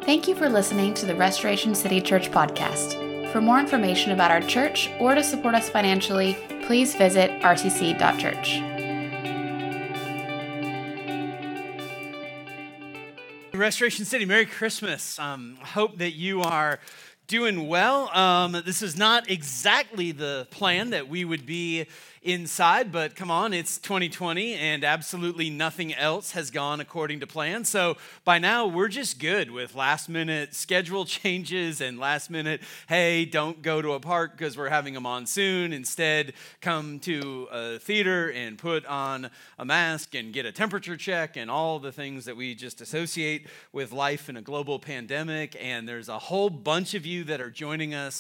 Thank you for listening to the Restoration City Church podcast. For more information about our church or to support us financially, please visit rcc.church. Restoration City, Merry Christmas. Hope that you are doing well. This is not exactly the plan that we would be inside, but come on, it's 2020 and absolutely nothing else has gone according to plan. So by now, we're just good with last minute schedule changes and last minute, hey, don't go to a park because we're having a monsoon. Instead, come to a theater and put on a mask and get a temperature check and all the things that we just associate with life in a global pandemic. And there's a whole bunch of you that are joining us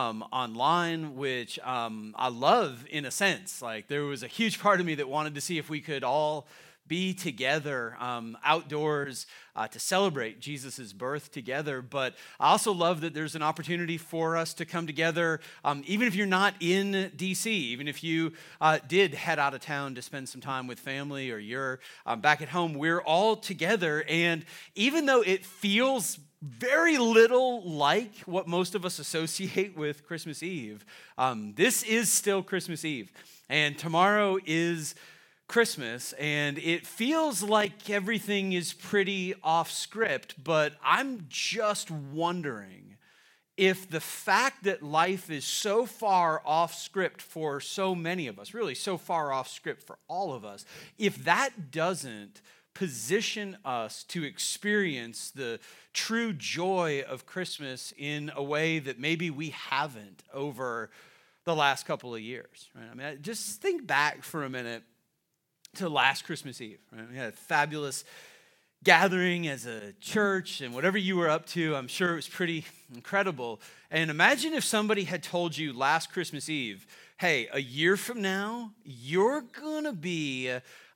online, which I love in a sense. Like there was a huge part of me that wanted to see if we could all be together outdoors to celebrate Jesus' birth together. But I also love that there's an opportunity for us to come together, even if you're not in DC, even if you did head out of town to spend some time with family or you're back at home, we're all together. And even though it feels very little like what most of us associate with Christmas Eve, this is still Christmas Eve. And tomorrow is Christmas, and it feels like everything is pretty off script, but I'm just wondering if the fact that life is so far off script for so many of us, really so far off script for all of us, if that doesn't position us to experience the true joy of Christmas in a way that maybe we haven't over the last couple of years, right? I mean, just think back for a minute to last Christmas Eve, right? We had a fabulous gathering as a church, and whatever you were up to, I'm sure it was pretty incredible. And imagine if somebody had told you last Christmas Eve, hey, a year from now, you're gonna be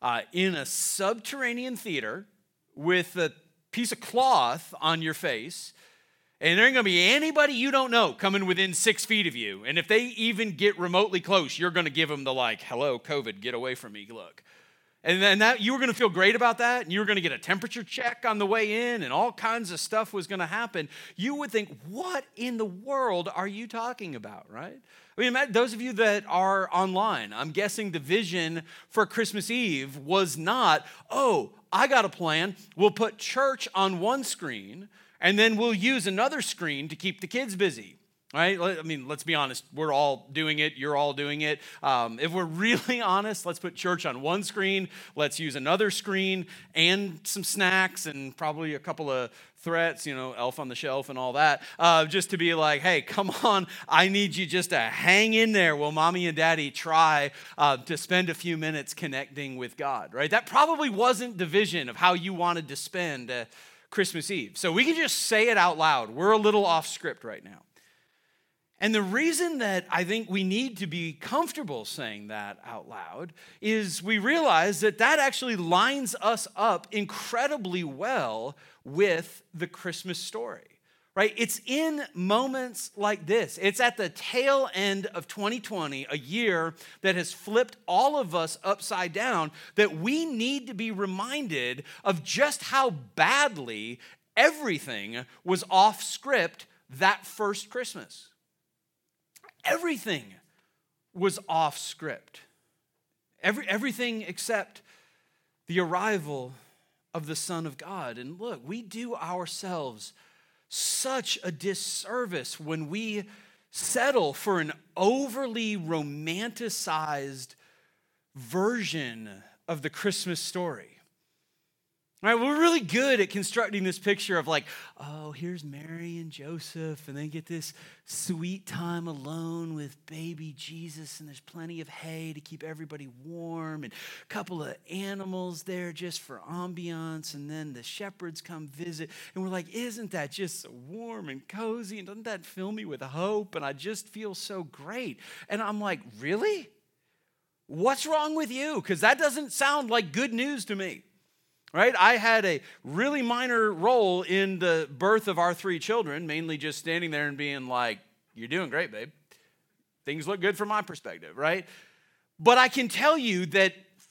in a subterranean theater with a piece of cloth on your face, and there ain't going to be anybody you don't know coming within 6 feet of you. And if they even get remotely close, you're going to give them the hello, COVID, get away from me look. And then that you were going to feel great about that, and you were going to get a temperature check on the way in, and all kinds of stuff was going to happen. You would think, what in the world are you talking about, right? I mean, those of you that are online, I'm guessing the vision for Christmas Eve was not, oh, I got a plan. We'll put church on one screen, and then we'll use another screen to keep the kids busy, right? I mean, let's be honest. We're all doing it. You're all doing it. If we're really honest, let's put church on one screen. Let's use another screen and some snacks and probably a couple of threats, Elf on the Shelf and all that, just to be like, hey, come on, I need you just to hang in there while mommy and daddy try to spend a few minutes connecting with God, right? That probably wasn't the vision of how you wanted to spend Christmas Eve. So we can just say it out loud. We're a little off script right now. And the reason that I think we need to be comfortable saying that out loud is we realize that that actually lines us up incredibly well with the Christmas story, right? It's in moments like this. It's at the tail end of 2020, a year that has flipped all of us upside down, that we need to be reminded of just how badly everything was off script that first Christmas. Everything was off script. Everything except the arrival of the Son of God. And look, we do ourselves such a disservice when we settle for an overly romanticized version of the Christmas story. Right, we're really good at constructing this picture of oh, here's Mary and Joseph, and they get this sweet time alone with baby Jesus, and there's plenty of hay to keep everybody warm, and a couple of animals there just for ambiance, and then the shepherds come visit, and we're like, isn't that just so warm and cozy, and doesn't that fill me with hope, and I just feel so great. And I'm like, really? What's wrong with you? Because that doesn't sound like good news to me. Right? I had a really minor role in the birth of our 3 children, mainly just standing there and being like, you're doing great, babe. Things look good from my perspective, right? But I can tell you that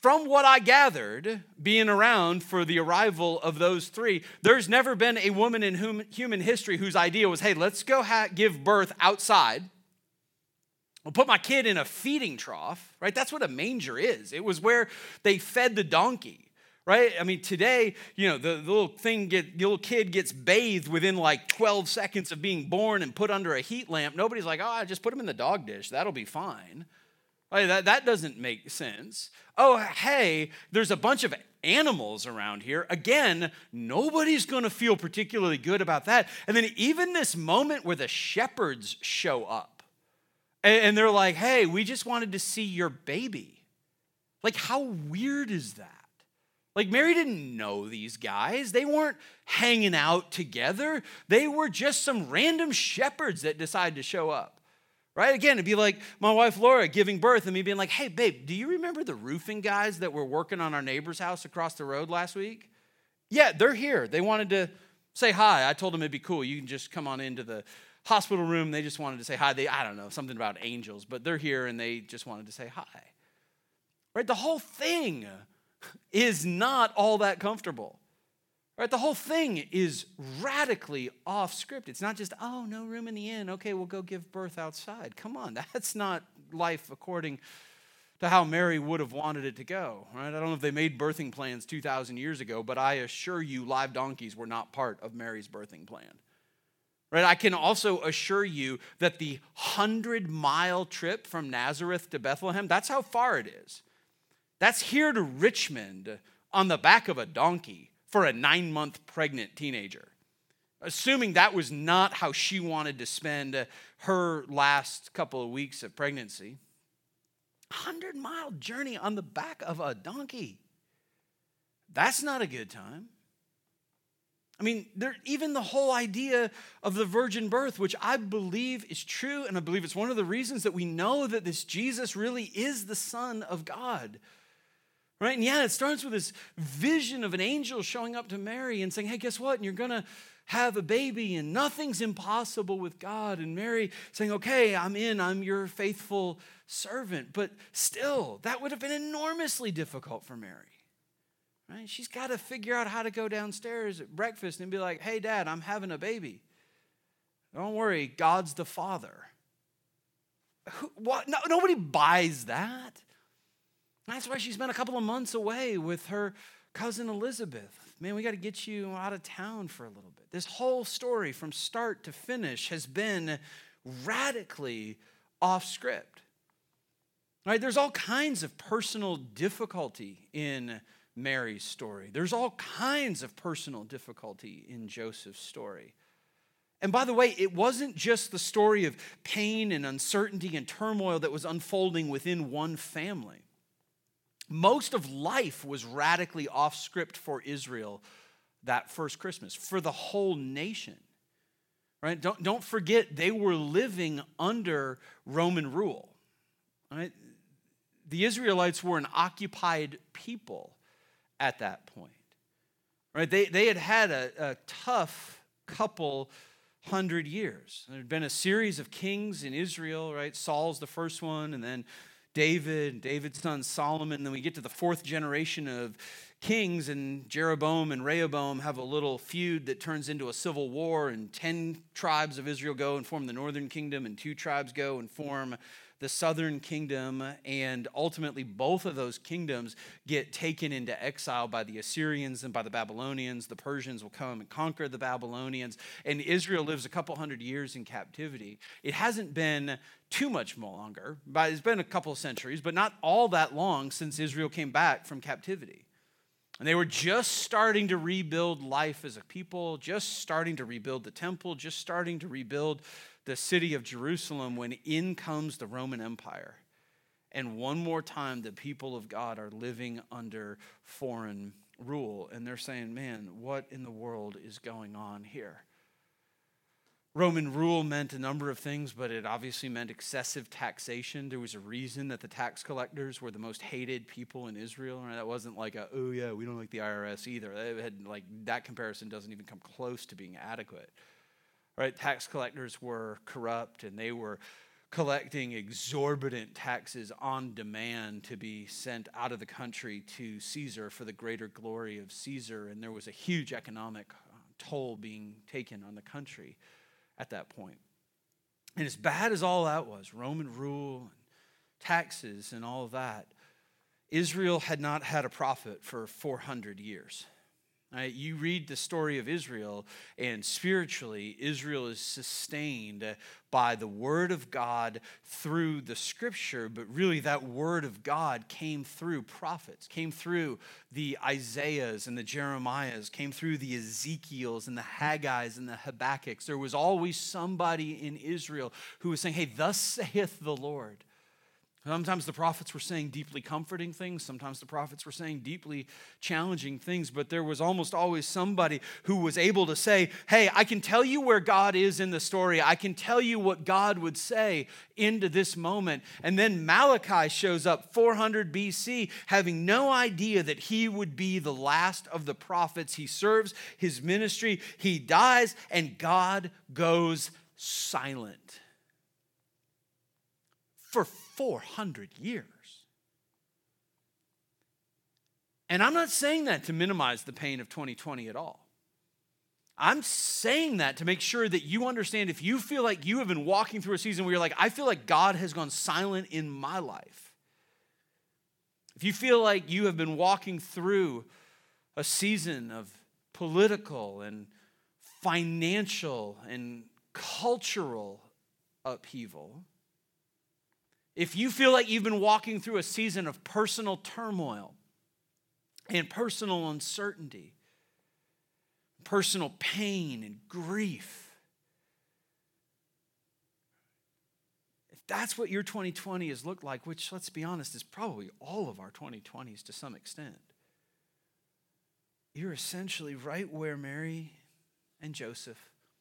from what I gathered, being around for the arrival of those three, there's never been a woman in human history whose idea was, hey, let's go give birth outside. I'll put my kid in a feeding trough, right? That's what a manger is. It was where they fed the donkey, right? I mean, today, the little kid gets bathed within like 12 seconds of being born and put under a heat lamp. Nobody's like, I just put him in the dog dish. That'll be fine. Right? That doesn't make sense. Oh, hey, there's a bunch of animals around here. Again, nobody's going to feel particularly good about that. And then even this moment where the shepherds show up and they're like, hey, we just wanted to see your baby. Like, how weird is that? Like, Mary didn't know these guys. They weren't hanging out together. They were just some random shepherds that decided to show up. Right? Again, it'd be like my wife Laura giving birth and me being like, hey, babe, do you remember the roofing guys that were working on our neighbor's house across the road last week? Yeah, they're here. They wanted to say hi. I told them it'd be cool. You can just come on into the hospital room. They just wanted to say hi. I don't know, something about angels, but they're here and they just wanted to say hi. Right? The whole thing is not all that comfortable. Right, the whole thing is radically off script. It's not just, oh, no room in the inn. Okay, we'll go give birth outside. Come on, that's not life according to how Mary would have wanted it to go. Right? I don't know if they made birthing plans 2,000 years ago, but I assure you live donkeys were not part of Mary's birthing plan. Right? I can also assure you that the 100-mile trip from Nazareth to Bethlehem, that's how far it is. That's here to Richmond on the back of a donkey for a 9-month pregnant teenager, assuming that was not how she wanted to spend her last couple of weeks of pregnancy. 100-mile journey on the back of a donkey. That's not a good time. I mean, even the whole idea of the virgin birth, which I believe is true, and I believe it's one of the reasons that we know that this Jesus really is the Son of God. Right? And yeah, it starts with this vision of an angel showing up to Mary and saying, hey, guess what? And you're going to have a baby and nothing's impossible with God. And Mary saying, okay, I'm your faithful servant. But still, that would have been enormously difficult for Mary. Right? She's got to figure out how to go downstairs at breakfast and be like, hey, Dad, I'm having a baby. Don't worry, God's the Father. What? No, nobody buys that. That's why she spent a couple of months away with her cousin Elizabeth. Man, we got to get you out of town for a little bit. This whole story from start to finish has been radically off script. Right? There's all kinds of personal difficulty in Mary's story. There's all kinds of personal difficulty in Joseph's story. And by the way, it wasn't just the story of pain and uncertainty and turmoil that was unfolding within one family. Most of life was radically off script for Israel that first Christmas, for the whole nation. Right? Don't forget, they were living under Roman rule. Right? The Israelites were an occupied people at that point. Right? They had a tough couple 100 years. There had been a series of kings in Israel, right? Saul's the first one, and then David's son Solomon. And then we get to the fourth generation of kings, and Jeroboam and Rehoboam have a little feud that turns into a civil war, and 10 tribes of Israel go and form the northern kingdom, and 2 tribes go and form the southern kingdom, and ultimately both of those kingdoms get taken into exile by the Assyrians and by the Babylonians. The Persians will come and conquer the Babylonians, and Israel lives a couple hundred years in captivity. It hasn't been too much longer, but it's been a couple of centuries, but not all that long since Israel came back from captivity. And they were just starting to rebuild life as a people, just starting to rebuild the temple, just starting to rebuild the city of Jerusalem, when in comes the Roman Empire. And one more time, the people of God are living under foreign rule. And they're saying, man, what in the world is going on here? Roman rule meant a number of things, but it obviously meant excessive taxation. There was a reason that the tax collectors were the most hated people in Israel. Right? That wasn't like oh yeah, we don't like the IRS either. They had, like, that comparison doesn't even come close to being adequate. Right? Tax collectors were corrupt, and they were collecting exorbitant taxes on demand to be sent out of the country to Caesar for the greater glory of Caesar. And there was a huge economic toll being taken on the country at that point. And as bad as all that was, Roman rule, and taxes and all of that, Israel had not had a prophet for 400 years. Right? You read the story of Israel, and spiritually, Israel is sustained by the word of God through the scripture, but really that word of God came through prophets, came through the Isaiahs and the Jeremiahs, came through the Ezekiels and the Haggai's and the Habakkuk's. There was always somebody in Israel who was saying, hey, thus saith the Lord. Sometimes the prophets were saying deeply comforting things. Sometimes the prophets were saying deeply challenging things. But there was almost always somebody who was able to say, hey, I can tell you where God is in the story. I can tell you what God would say into this moment. And then Malachi shows up 400 BC, having no idea that he would be the last of the prophets. He serves his ministry. He dies, and God goes silent for 400 years. And I'm not saying that to minimize the pain of 2020 at all. I'm saying that to make sure that you understand, if you feel like you have been walking through a season where you're like, I feel like God has gone silent in my life. If you feel like you have been walking through a season of political and financial and cultural upheaval, if you feel like you've been walking through a season of personal turmoil and personal uncertainty, personal pain and grief, if that's what your 2020 has looked like, which, let's be honest, is probably all of our 2020s to some extent, you're essentially right where Mary and Joseph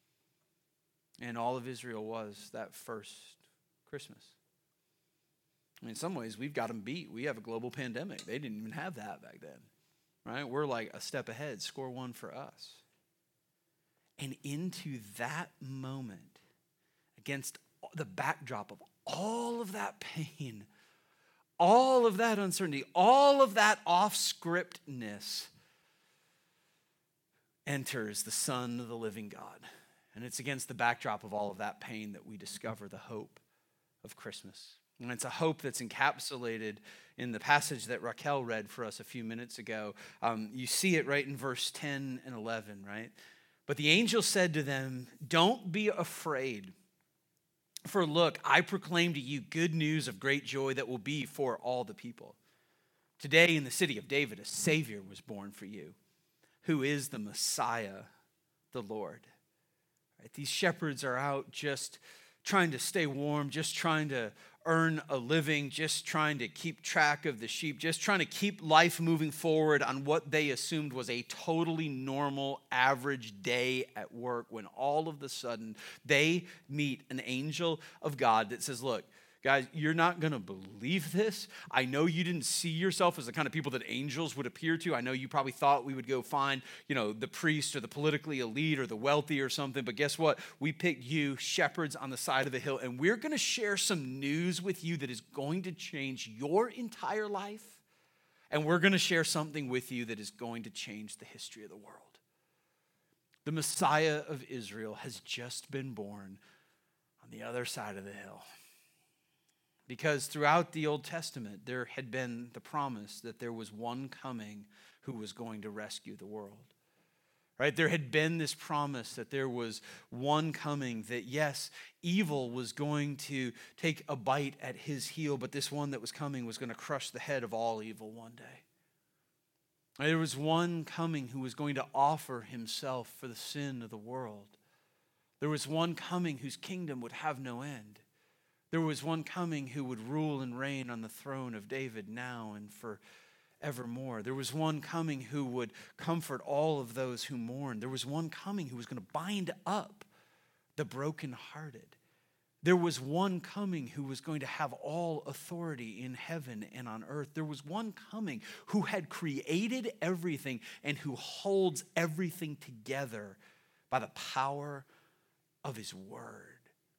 and all of Israel was that first Christmas. I mean, in some ways, we've got them beat. We have a global pandemic. They didn't even have that back then, right? We're like a step ahead, score one for us. And into that moment, against the backdrop of all of that pain, all of that uncertainty, all of that off-scriptness, enters the Son of the living God. And it's against the backdrop of all of that pain that we discover the hope of Christmas. And it's a hope that's encapsulated in the passage that Raquel read for us a few minutes ago. You see it right in verse 10 and 11, right? But the angel said to them, don't be afraid. For look, I proclaim to you good news of great joy that will be for all the people. Today in the city of David, a Savior was born for you, who is the Messiah, the Lord. Right? These shepherds are out just trying to stay warm, just trying to earn a living, just trying to keep track of the sheep, just trying to keep life moving forward on what they assumed was a totally normal, average day at work, when all of a sudden they meet an angel of God that says, look, guys, you're not going to believe this. I know you didn't see yourself as the kind of people that angels would appear to. I know you probably thought we would go find, the priest or the politically elite or the wealthy or something. But guess what? We picked you, shepherds on the side of the hill, and we're going to share some news with you that is going to change your entire life. And we're going to share something with you that is going to change the history of the world. The Messiah of Israel has just been born on the other side of the hill. Because throughout the Old Testament, there had been the promise that there was one coming who was going to rescue the world. Right? There had been this promise that there was one coming, that yes, evil was going to take a bite at his heel, but this one that was coming was going to crush the head of all evil one day. There was one coming who was going to offer himself for the sin of the world. There was one coming whose kingdom would have no end. There was one coming who would rule and reign on the throne of David now and forevermore. There was one coming who would comfort all of those who mourn. There was one coming who was going to bind up the brokenhearted. There was one coming who was going to have all authority in heaven and on earth. There was one coming who had created everything and who holds everything together by the power of his word.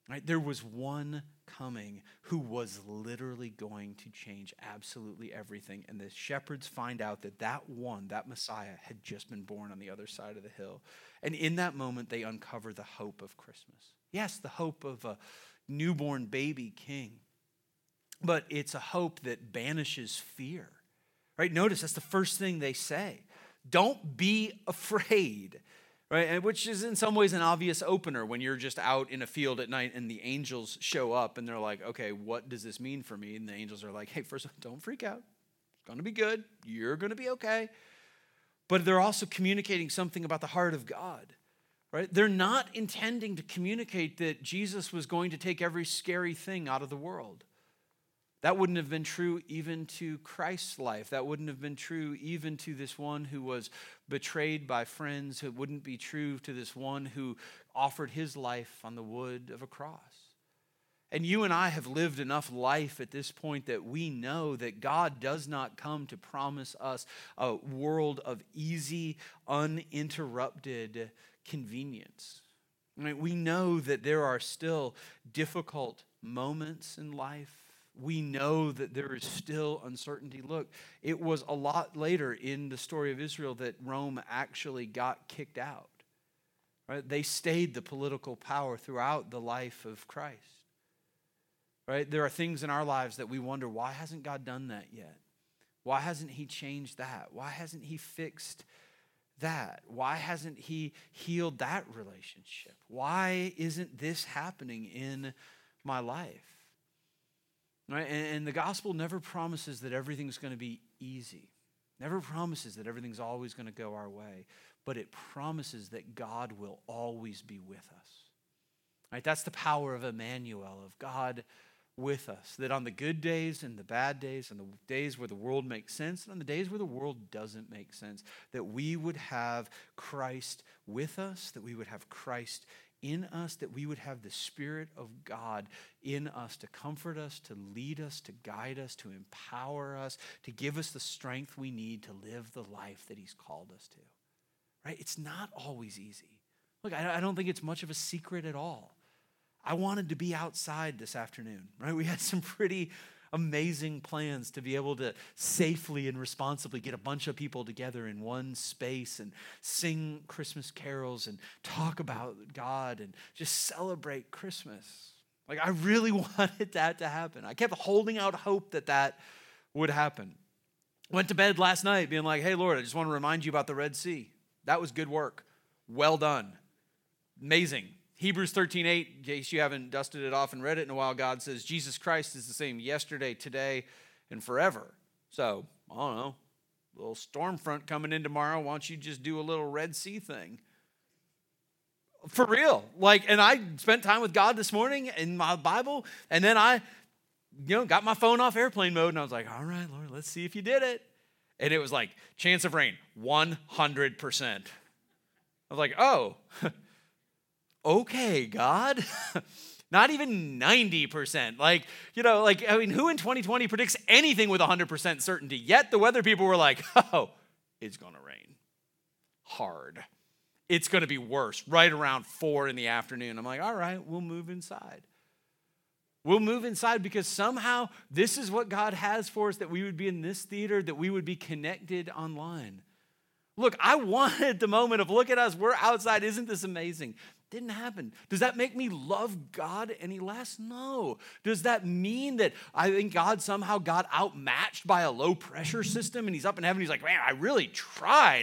Right? There was one coming who was literally going to change absolutely everything. And the shepherds find out that that Messiah, had just been born on the other side of the hill. And in that moment, they uncover the hope of Christmas. Yes, the hope of a newborn baby king. But it's a hope that banishes fear. Right? Notice that's the first thing they say. Don't be afraid. Right? And which is in some ways an obvious opener when you're just out in a field at night and the angels show up and they're like, okay, what does this mean for me? And the angels are like, hey, first of all, don't freak out. It's going to be good. You're going to be okay. But they're also communicating something about the heart of God. Right? They're not intending to communicate that Jesus was going to take every scary thing out of the world. That wouldn't have been true even to Christ's life. That wouldn't have been true even to this one who was betrayed by friends. It wouldn't be true to this one who offered his life on the wood of a cross. And you and I have lived enough life at this point that we know that God does not come to promise us a world of easy, uninterrupted convenience. I mean, we know that there are still difficult moments in life. We know that there is still uncertainty. Look, it was a lot later in the story of Israel that Rome actually got kicked out. Right? They stayed the political power throughout the life of Christ. Right? There are things in our lives that we wonder, why hasn't God done that yet? Why hasn't he changed that? Why hasn't he fixed that? Why hasn't he healed that relationship? Why isn't this happening in my life? Right? And the gospel never promises that everything's going to be easy. Never promises that everything's always going to go our way. But it promises that God will always be with us. Right? That's the power of Emmanuel, of God with us. That on the good days and the bad days and the days where the world makes sense and on the days where the world doesn't make sense, that we would have Christ with us, that we would have Christ in us, that we would have the Spirit of God in us to comfort us, to lead us, to guide us, to empower us, to give us the strength we need to live the life that he's called us to. Right? It's not always easy. Look, I don't think it's much of a secret at all. I wanted to be outside this afternoon, right? We had some pretty amazing plans to be able to safely and responsibly get a bunch of people together in one space and sing Christmas carols and talk about God and just celebrate Christmas. Like, I really wanted that to happen. I kept holding out hope that that would happen. Went to bed last night being like, hey, Lord, I just want to remind you about the Red Sea. That was good work. Well done. Amazing. Hebrews 13:8, in case you haven't dusted it off and read it in a while, God says Jesus Christ is the same yesterday, today, and forever. So, I don't know, a little storm front coming in tomorrow. Why don't you just do a little Red Sea thing? For real. And I spent time with God this morning in my Bible, and then I got my phone off airplane mode, and I was like, all right, Lord, let's see if you did it. And it was like, chance of rain, 100%. I was like, oh, okay, God. Not even 90%. Who in 2020 predicts anything with 100% certainty? Yet the weather people were like, oh, it's going to rain hard. It's going to be worse right around 4 in the afternoon. I'm like, all right, we'll move inside. We'll move inside because somehow this is what God has for us, that we would be in this theater, that we would be connected online. Look, I wanted the moment of, look at us, we're outside. Isn't this amazing? Didn't happen. Does that make me love God any less? No. Does that mean that I think God somehow got outmatched by a low pressure system and he's up in heaven? He's like, man, I really tried.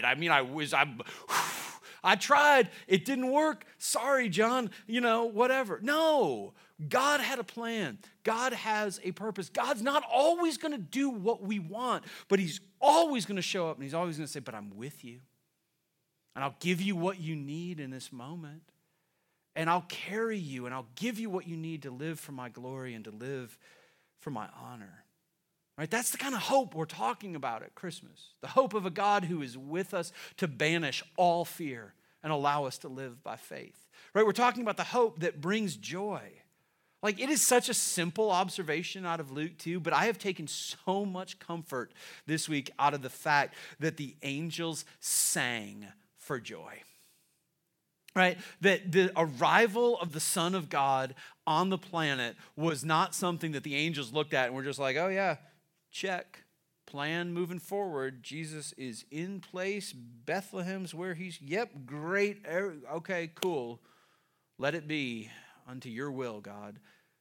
I tried. It didn't work. Sorry, John. Whatever. No. God had a plan. God has a purpose. God's not always going to do what we want, but he's always going to show up and he's always going to say, but I'm with you. And I'll give you what you need in this moment. And I'll carry you and I'll give you what you need to live for my glory and to live for my honor. Right? That's the kind of hope we're talking about at Christmas. The hope of a God who is with us to banish all fear and allow us to live by faith. Right? We're talking about the hope that brings joy. It is such a simple observation out of Luke 2, but I have taken so much comfort this week out of the fact that the angels sang for joy. right? That the arrival of the Son of God on the planet was not something that the angels looked at and were just like, oh yeah, check. Plan moving forward. Jesus is in place. Bethlehem's where he's, yep, great. Okay, cool. Let it be unto your will, God.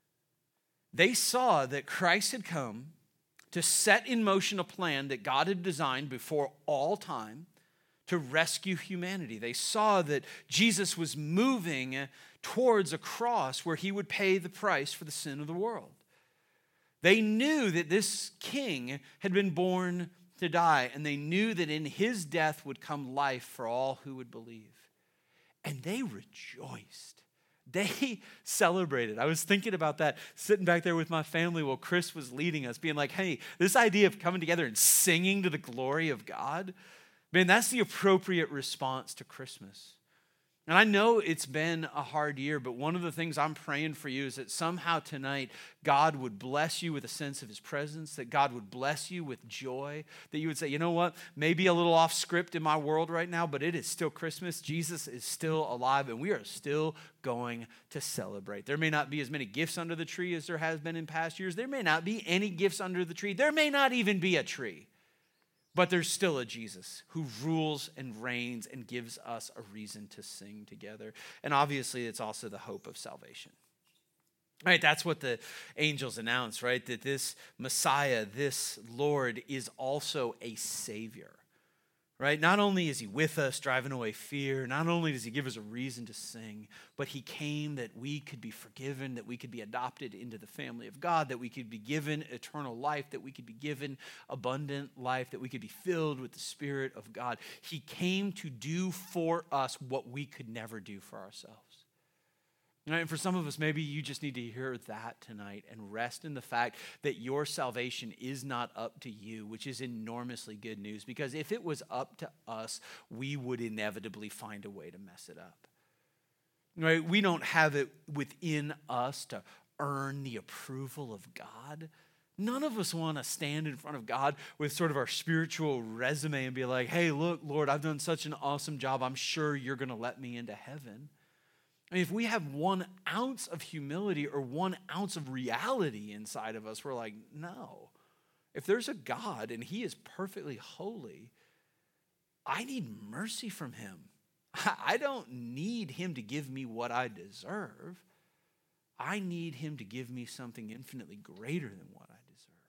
They saw that Christ had come to set in motion a plan that God had designed before all time to rescue humanity. They saw that Jesus was moving towards a cross where he would pay the price for the sin of the world. They knew that this king had been born to die, and they knew that in his death would come life for all who would believe. And they rejoiced. They celebrated. I was thinking about that, sitting back there with my family while Chris was leading us, being like, hey, this idea of coming together and singing to the glory of God, man, that's the appropriate response to Christmas. And I know it's been a hard year, but one of the things I'm praying for you is that somehow tonight God would bless you with a sense of his presence, that God would bless you with joy, that you would say, you know what, maybe a little off script in my world right now, but it is still Christmas. Jesus is still alive, and we are still going to celebrate. There may not be as many gifts under the tree as there has been in past years. There may not be any gifts under the tree. There may not even be a tree. But there's still a Jesus who rules and reigns and gives us a reason to sing together. And obviously, it's also the hope of salvation. Right, that's what the angels announce, right? That this Messiah, this Lord, is also a Savior. Right? Not only is he with us, driving away fear, not only does he give us a reason to sing, but he came that we could be forgiven, that we could be adopted into the family of God, that we could be given eternal life, that we could be given abundant life, that we could be filled with the Spirit of God. He came to do for us what we could never do for ourselves. And for some of us, maybe you just need to hear that tonight and rest in the fact that your salvation is not up to you, which is enormously good news, because if it was up to us, we would inevitably find a way to mess it up. Right? We don't have it within us to earn the approval of God. None of us want to stand in front of God with sort of our spiritual resume and be like, hey, look, Lord, I've done such an awesome job. I'm sure you're going to let me into heaven. I mean, if we have 1 ounce of humility or 1 ounce of reality inside of us, we're like, no. If there's a God and he is perfectly holy, I need mercy from him. I don't need him to give me what I deserve. I need him to give me something infinitely greater than what I deserve.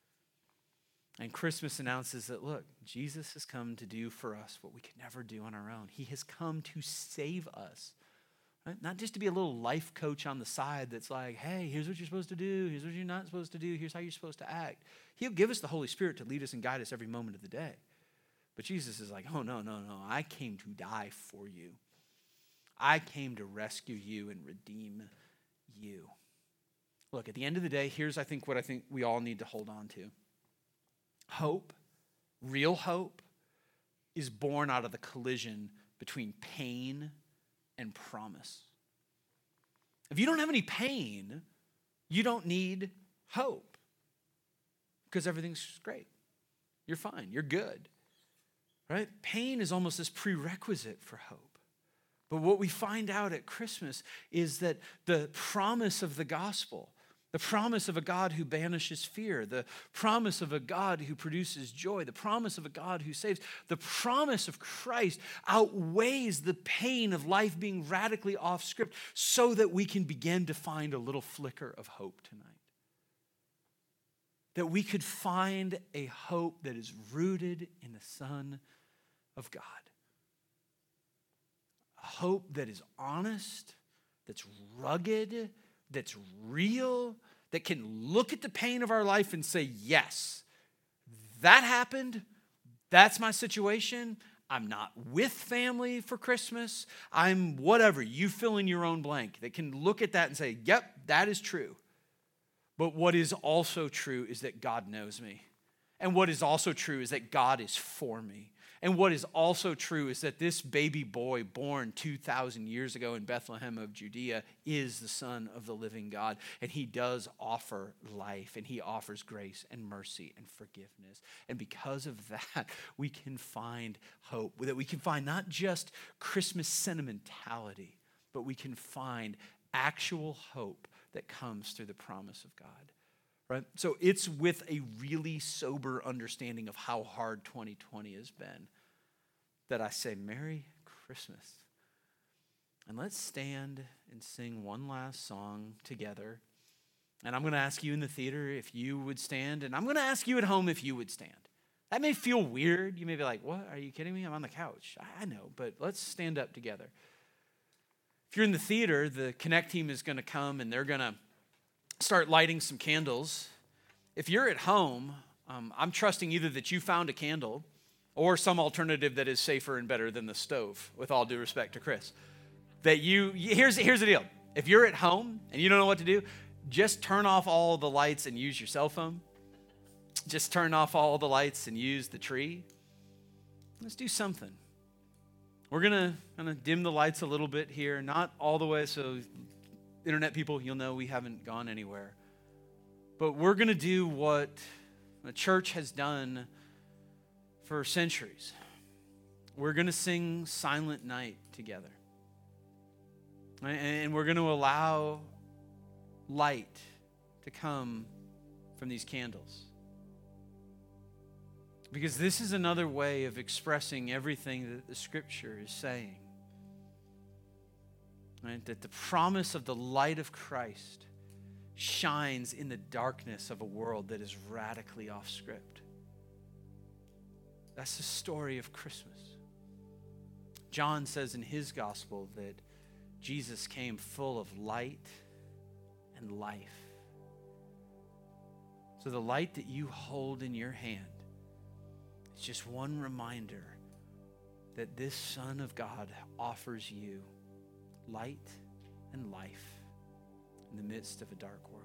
And Christmas announces that, look, Jesus has come to do for us what we could never do on our own. He has come to save us. Right? Not just to be a little life coach on the side that's like, hey, here's what you're supposed to do. Here's what you're not supposed to do. Here's how you're supposed to act. He'll give us the Holy Spirit to lead us and guide us every moment of the day. But Jesus is like, oh, no. I came to die for you. I came to rescue you and redeem you. Look, at the end of the day, here's what I think we all need to hold on to. Hope, real hope, is born out of the collision between pain and promise. If you don't have any pain, you don't need hope, because everything's great. You're fine. You're good. Right? Pain is almost this prerequisite for hope. But what we find out at Christmas is that the promise of the gospel, the promise of a God who banishes fear, the promise of a God who produces joy, the promise of a God who saves, the promise of Christ outweighs the pain of life being radically off script so that we can begin to find a little flicker of hope tonight. That we could find a hope that is rooted in the Son of God. A hope that is honest, that's rugged, that's real, that can look at the pain of our life and say, yes, that happened. That's my situation. I'm not with family for Christmas. I'm whatever. You fill in your own blank. That can look at that and say, yep, that is true. But what is also true is that God knows me. And what is also true is that God is for me. And what is also true is that this baby boy born 2,000 years ago in Bethlehem of Judea is the Son of the living God. And he does offer life, and he offers grace and mercy and forgiveness. And because of that, we can find hope, that we can find not just Christmas sentimentality, but we can find actual hope that comes through the promise of God. Right? So it's with a really sober understanding of how hard 2020 has been that I say, Merry Christmas. And let's stand and sing one last song together. And I'm going to ask you in the theater if you would stand, and I'm going to ask you at home if you would stand. That may feel weird. You may be like, what? Are you kidding me? I'm on the couch. I know, but let's stand up together. If you're in the theater, the Connect team is going to come, and they're going to start lighting some candles. If you're at home, I'm trusting either that you found a candle or some alternative that is safer and better than the stove, with all due respect to Chris. Here's the deal. If you're at home and you don't know what to do, just turn off all the lights and use your cell phone. Just turn off all the lights and use the tree. Let's do something. We're going to dim the lights a little bit here, not all the way, so internet people, you'll know we haven't gone anywhere. But we're going to do what the church has done for centuries. We're going to sing Silent Night together. And we're going to allow light to come from these candles. Because this is another way of expressing everything that the Scripture is saying. Right? That the promise of the light of Christ shines in the darkness of a world that is radically off script. That's the story of Christmas. John says in his gospel that Jesus came full of light and life. So the light that you hold in your hand is just one reminder that this Son of God offers you light and life in the midst of a dark world.